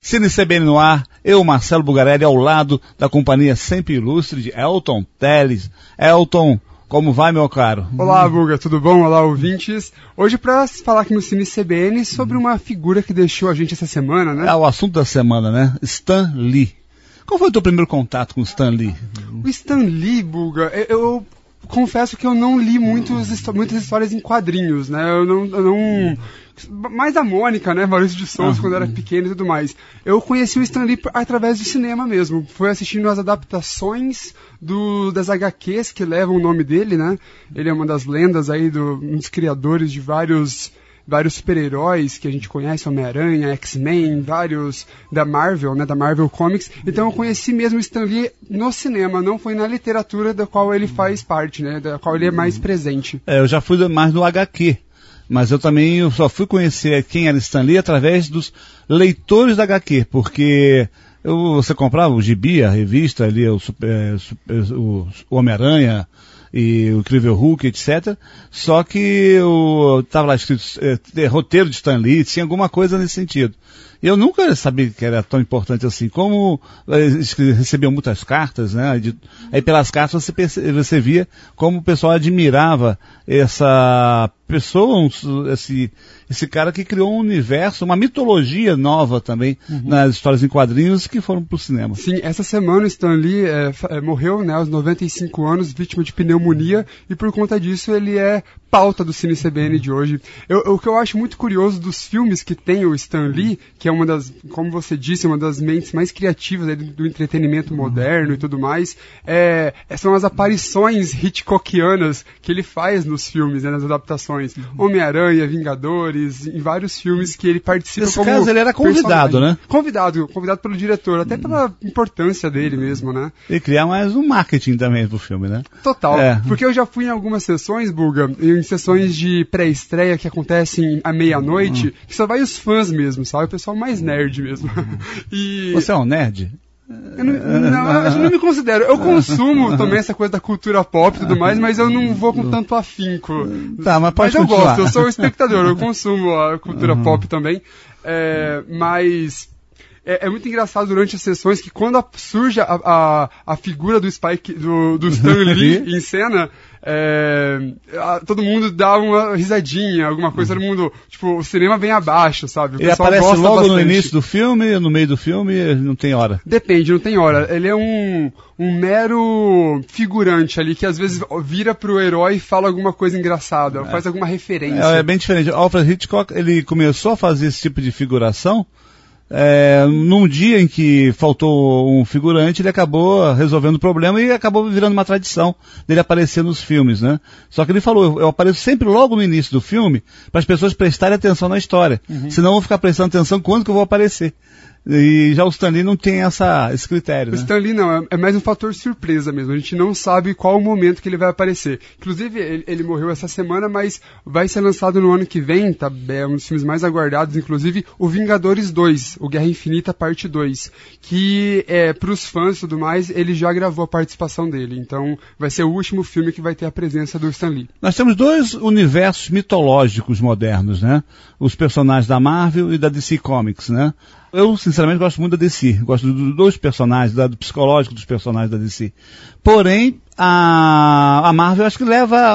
Cine CBN no ar, eu, Marcelo Bugarelli, ao lado da companhia sempre ilustre de Elton Teles. Elton, como vai, meu caro? Olá, Buga, tudo bom? Olá, ouvintes. Hoje para falar aqui no Cine CBN sobre uma figura que deixou a gente essa semana, né? É o assunto da semana, né? Stan Lee. Qual foi o teu primeiro contato com o Stan Lee? O Stan Lee, Buga, eu confesso que eu não li muitas histórias em quadrinhos, né? Eu não mais a Mônica, né? Maurício de Souza, quando era pequeno e tudo mais. Eu conheci o Stan Lee através do cinema mesmo. Foi assistindo as adaptações das HQs que levam o nome dele, né? Ele é uma das lendas aí, um dos criadores de vários super-heróis que a gente conhece, Homem-Aranha, X-Men, vários da Marvel, né, da Marvel Comics. Então eu conheci mesmo o Stan Lee no cinema, não foi na literatura da qual ele faz parte, né, da qual ele é mais presente. Eu já fui mais no HQ, mas eu só fui conhecer quem era Stan Lee através dos leitores da HQ, porque você comprava o gibi, a revista ali, o Homem-Aranha, e o Incrível Hulk, etc. Só que estava lá escrito roteiro de Stan Lee, tinha alguma coisa nesse sentido. Eu nunca sabia que era tão importante assim. Como eles recebiam muitas cartas, né? Aí pelas cartas você via como o pessoal admirava essa pessoa, esse cara que criou um universo, uma mitologia nova também nas histórias em quadrinhos que foram pro cinema. Sim, essa semana o Stan Lee morreu, né, aos 95 anos, vítima de pneumonia, e por conta disso ele é pauta do Cine CBN de hoje. O que eu acho muito curioso dos filmes que tem o Stan Lee, que é uma das, como você disse, uma das mentes mais criativas do entretenimento moderno e tudo mais, são as aparições Hitchcockianas que ele faz nos filmes, né, nas adaptações. Homem-Aranha, Vingadores, em vários filmes que ele participa. Nesse caso ele era convidado, né? Convidado pelo diretor, até pela importância dele mesmo, né? E criar mais um marketing também pro filme, né? Total. Porque eu já fui em algumas sessões, Buga, em sessões de pré-estreia que acontecem à meia-noite, que só vai os fãs mesmo, sabe? O pessoal mais nerd mesmo. Você é um nerd? Eu não me considero. Eu consumo também essa coisa da cultura pop e tudo mais, mas eu não vou com tanto afinco. Tá, mas eu gosto, eu sou o espectador, eu consumo a cultura pop também. Mas é muito engraçado durante as sessões que quando surge a figura do Spike, do Stan Lee em cena, todo mundo dá uma risadinha, alguma coisa, todo mundo, tipo, o cinema vem abaixo, sabe? Ele aparece logo bastante no início do filme, no meio do filme, não tem hora. Depende, não tem hora. Ele é um mero figurante ali, que às vezes vira pro herói e fala alguma coisa engraçada, faz alguma referência. É bem diferente. Alfred Hitchcock, ele começou a fazer esse tipo de figuração num dia em que faltou um figurante, ele acabou resolvendo o problema e acabou virando uma tradição dele aparecer nos filmes, né? Só que ele falou, eu apareço sempre logo no início do filme para as pessoas prestarem atenção na história. Senão eu vou ficar prestando atenção quando que eu vou aparecer. E já o Stan Lee não tem esse critério, né? O Stan Lee não, é mais um fator surpresa mesmo. A gente não sabe qual o momento que ele vai aparecer. Inclusive, ele morreu essa semana, mas vai ser lançado no ano que vem, tá? É um dos filmes mais aguardados, inclusive, o Vingadores 2, o Guerra Infinita Parte 2, que pros fãs e tudo mais, ele já gravou a participação dele. Então, vai ser o último filme que vai ter a presença do Stan Lee. Nós temos dois universos mitológicos modernos, né? Os personagens da Marvel e da DC Comics, né? Eu, sinceramente, gosto muito da DC. Gosto dos personagens, do psicológico dos personagens da DC. Porém, a Marvel acho que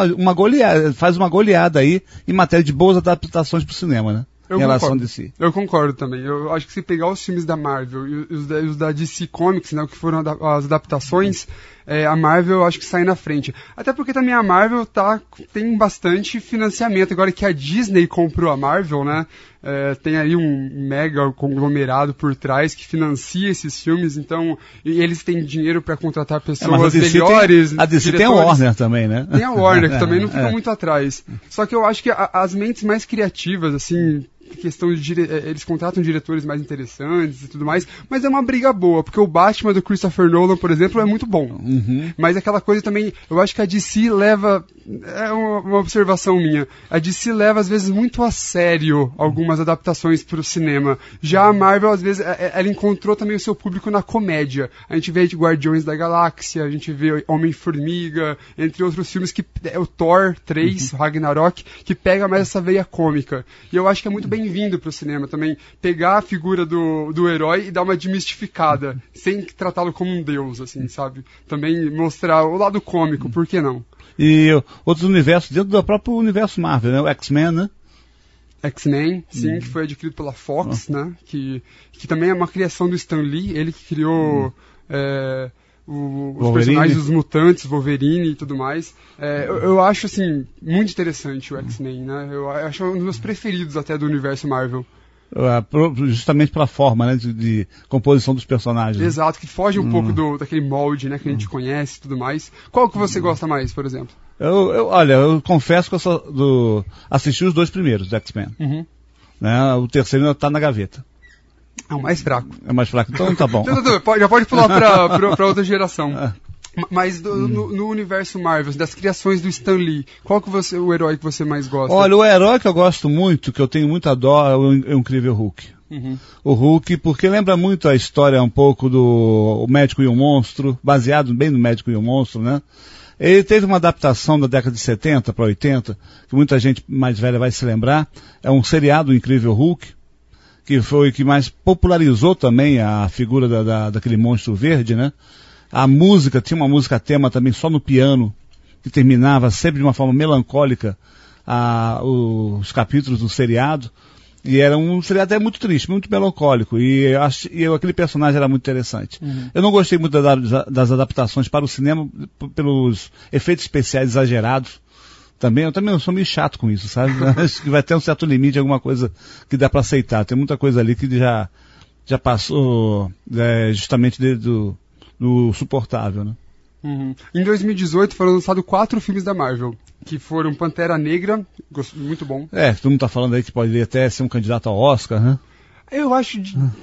faz uma goleada aí em matéria de boas adaptações para o cinema, né? Em relação a DC. Eu concordo também. Eu acho que se pegar os filmes da Marvel e os da DC Comics, né, o que foram as adaptações, a Marvel eu acho que sai na frente. Até porque também a Marvel tem bastante financiamento. Agora que a Disney comprou a Marvel, né, tem aí um mega conglomerado por trás que financia esses filmes, então e eles têm dinheiro para contratar pessoas melhores. A DC tem a Warner também, né? Tem a Warner, que também não fica muito atrás. Só que eu acho que as mentes mais criativas, assim, questão de eles contratam diretores mais interessantes e tudo mais, mas é uma briga boa, porque o Batman do Christopher Nolan, por exemplo, é muito bom. Mas aquela coisa também, eu acho que a DC leva, é uma observação minha, a DC leva às vezes muito a sério algumas adaptações para o cinema. Já a Marvel, às vezes, ela encontrou também o seu público na comédia. A gente vê Guardiões da Galáxia, a gente vê Homem-Formiga, entre outros filmes, que é o Thor 3, Ragnarok, que pega mais essa veia cômica. E eu acho que é muito bem bem-vindo pro cinema também. Pegar a figura do herói e dar uma desmistificada, sem tratá-lo como um deus, assim, sabe? Também mostrar o lado cômico, por que não? E outros universos dentro do próprio universo Marvel, né? O X-Men, né? X-Men, sim, que foi adquirido pela Fox, né? Que também é uma criação do Stan Lee, ele que criou os personagens dos mutantes, Wolverine e tudo mais. Eu acho, assim, muito interessante o X-Men, né? Eu acho um dos meus preferidos até do universo Marvel. Justamente pela forma, né, de composição dos personagens. Exato, que foge um pouco daquele molde, né, que a gente conhece e tudo mais. Qual que você gosta mais, por exemplo? Olha, eu confesso que eu só assisti os 2 primeiros do X-Men. Né, o terceiro ainda tá na gaveta. É o mais fraco. É mais fraco, então tá bom. Já pode pular pra outra geração. Mas no universo Marvel, das criações do Stan Lee, qual que o herói que você mais gosta? Olha, o herói que eu gosto muito, que eu tenho muita dó, é o Incrível Hulk. O Hulk, porque lembra muito a história um pouco do O Médico e o Monstro, baseado bem no Médico e o Monstro, né? Ele teve uma adaptação da década de 70 para 80, que muita gente mais velha vai se lembrar. É um seriado, o Incrível Hulk, que foi o que mais popularizou também a figura daquele monstro verde, né? A música, tinha uma música tema também só no piano, que terminava sempre de uma forma melancólica os capítulos do seriado. E era um seriado até muito triste, muito melancólico. E aquele personagem era muito interessante. Eu não gostei muito das adaptações para o cinema pelos efeitos especiais exagerados. Eu também sou meio chato com isso, sabe? Acho que vai ter um certo limite, alguma coisa que dá para aceitar. Tem muita coisa ali que já passou justamente do suportável, né? Em 2018 foram lançados 4 filmes da Marvel, que foram Pantera Negra, muito bom. Todo mundo tá falando aí que pode até ser um candidato ao Oscar, né? Eu acho...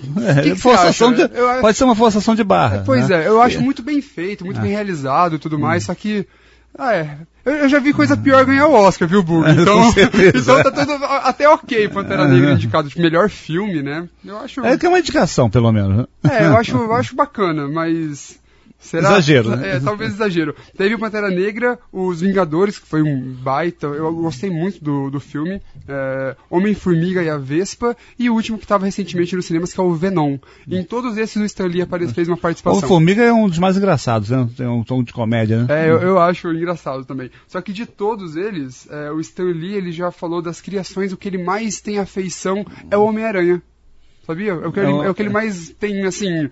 Pode ser uma forçação de barra. Pois é, eu acho muito bem feito, muito bem realizado e tudo mais, só que... Eu já vi coisa pior ganhar o Oscar, viu, Bug? Então tá tudo até ok, Pantera Negra indicado de melhor filme, né? Eu acho... que é uma indicação, pelo menos. Né? Eu acho bacana, mas... Será? Exagero, né? Talvez exagero. Teve o Pantera Negra, Os Vingadores, que foi um baita, eu gostei muito do filme, Homem-Formiga e a Vespa, e o último que estava recentemente nos cinemas, que é o Venom. E em todos esses o Stan Lee fez uma participação. O Formiga é um dos mais engraçados, né? Tem um tom de comédia, né? Eu acho engraçado também. Só que de todos eles, o Stan Lee, ele já falou das criações, o que ele mais tem afeição é o Homem-Aranha. Sabia? É o que ele mais tem, assim...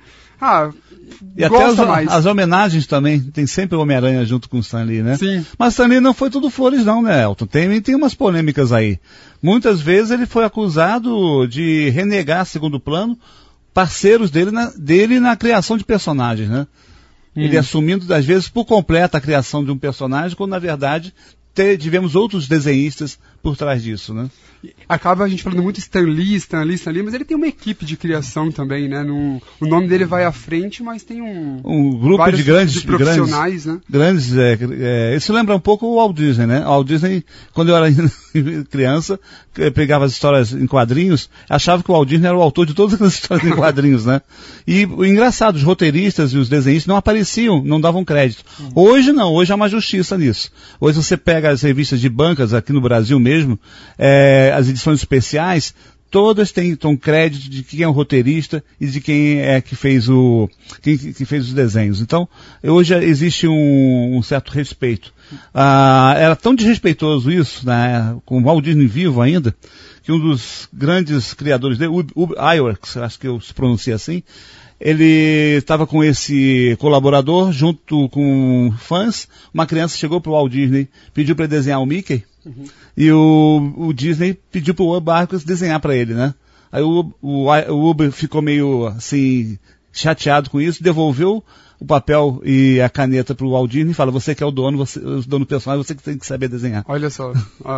E até as homenagens também, tem sempre o Homem-Aranha junto com o Stan Lee, né? Sim. Mas Stan Lee não foi tudo flores não, né, Elton? Tem umas polêmicas aí. Muitas vezes ele foi acusado de renegar, segundo plano, parceiros dele na criação de personagens, né? Ele assumindo, às vezes, por completo a criação de um personagem, quando na verdade tivemos outros desenhistas por trás disso, né? Acaba a gente falando muito Stan Lee, mas ele tem uma equipe de criação também, né? O nome dele vai à frente, mas tem um grupo de grandes profissionais, né? Isso lembra um pouco o Walt Disney, né? O Walt Disney, quando eu era criança, pegava as histórias em quadrinhos, achava que o Walt Disney era o autor de todas aquelas histórias em quadrinhos, né? E o engraçado, os roteiristas e os desenhistas não apareciam, não davam crédito. Hoje não, hoje há uma justiça nisso. Hoje você pega as revistas de bancas aqui no Brasil mesmo, as edições especiais, todas têm crédito de quem é o roteirista e de quem é que fez os desenhos. Então, hoje existe um certo respeito. Era tão desrespeitoso isso, né, com o Walt Disney vivo ainda, que um dos grandes criadores dele, Ub Iwerks, acho que eu se pronuncia assim, ele estava com esse colaborador junto com fãs. Uma criança chegou para o Walt Disney, pediu para ele desenhar o Mickey, e o Disney pediu para o Ub Iwerks desenhar para ele, né? Aí o Ub ficou meio assim chateado com isso, devolveu o papel e a caneta para o Walt Disney e fala: você que é o dono do personagem, você que tem que saber desenhar. Olha só.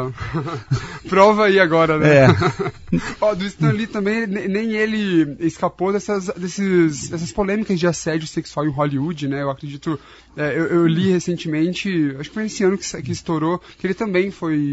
Prova aí agora, né? Do Stan Lee também, nem ele escapou dessas polêmicas de assédio sexual em Hollywood, né? Eu acredito, eu li recentemente, acho que foi esse ano que estourou, que ele também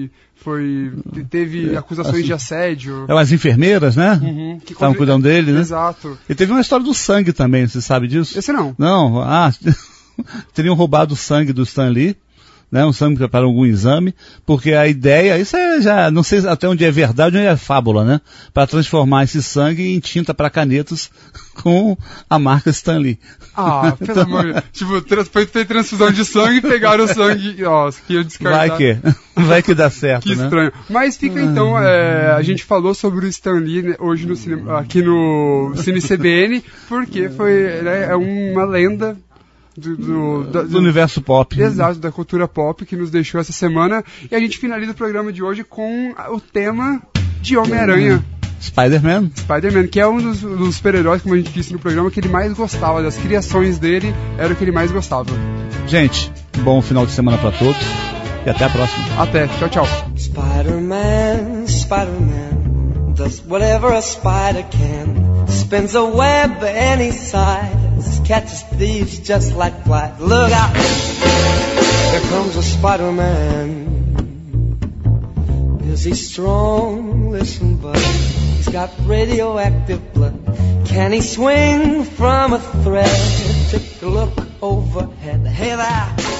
teve acusações de assédio. As enfermeiras, né? Que estavam cuidando dele, né? Exato. E teve uma história do sangue também, você sabe disso? Esse não. Não, teriam roubado o sangue do Stan Lee, né, um sangue para algum exame, porque a ideia, isso é já, não sei até onde é verdade ou onde é fábula, né, para transformar esse sangue em tinta para canetas com a marca Stan Lee. Ah, pelo amor de Deus. Tipo, foi ter transfusão de sangue e pegaram o sangue, ó, que ia descartar. Vai que dá certo, que né? estranho. Mas fica então, a gente falou sobre o Stan Lee, né, hoje no cinema, aqui no Cine CBN, porque foi, né, é uma lenda do universo pop. Exato, da cultura pop que nos deixou essa semana. E a gente finaliza o programa de hoje com o tema de Homem-Aranha. Spider-Man, que é um dos super-heróis, como a gente disse no programa, que ele mais gostava. Das criações dele, era o que ele mais gostava. Gente, bom final de semana pra todos e até a próxima. Até, tchau, tchau. Spider-Man, Spider-Man does whatever a spider can. Spins a web any size, catches thieves just like flies. Look out, here comes a Spider-Man. Is he strong? Listen, bud, he's got radioactive blood. Can he swing from a thread? Take a look overhead. Hey there!